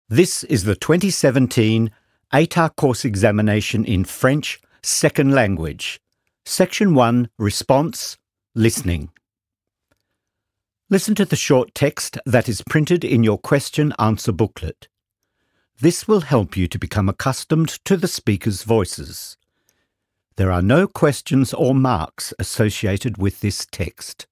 This is the 2017 ATAR course examination in French, second language. Section 1, Response, Listening. Listen to the short text that is printed in your question-answer booklet. This will help you to become accustomed to the speaker's voices. There are no questions or marks associated with this text.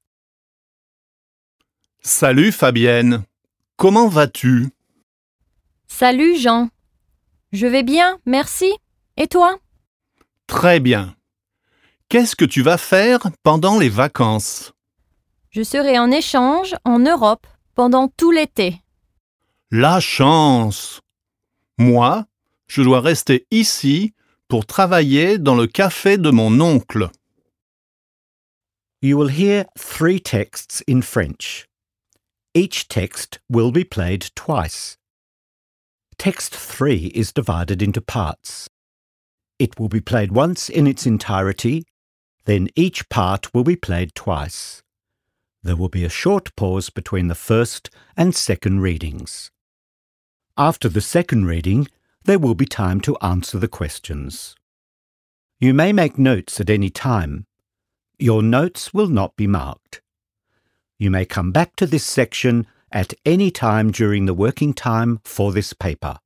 Salut Fabienne, comment vas-tu? Salut Jean. Je vais bien, merci. Et toi? Très bien. Qu'est-ce que tu vas faire pendant les vacances? Je serai en échange en Europe pendant tout l'été. La chance! Moi, je dois rester ici pour travailler dans le café de mon oncle. You will hear 3 texts in French. Each text will be played twice. Text 3 is divided into parts. It will be played once in its entirety, then each part will be played twice. There will be a short pause between the first and second readings. After the second reading, there will be time to answer the questions. You may make notes at any time. Your notes will not be marked. You may come back to this section at any time during the working time for this paper.